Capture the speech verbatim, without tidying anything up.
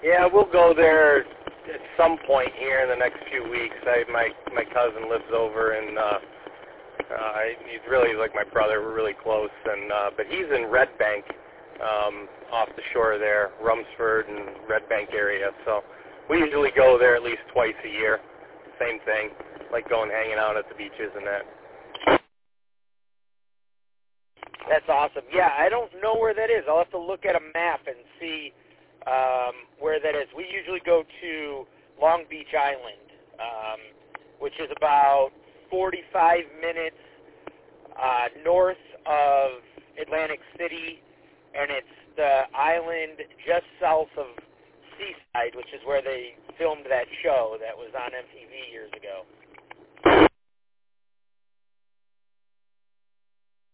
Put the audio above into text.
Yeah, we'll go there at some point here in the next few weeks. I, my my cousin lives over, and uh, uh, he's really like my brother. We're really close, and uh, but he's in Red Bank, um, off the shore there, Rumsford and Red Bank area. So we usually go there at least twice a year. Same thing, like going hanging out at the beaches and that. That's awesome. Yeah, I don't know where that is. I'll have to look at a map and see um, where that is. We usually go to Long Beach Island, um, which is about forty-five minutes uh, north of Atlantic City, and it's the island just south of Seaside, which is where they filmed that show that was on M T V years ago.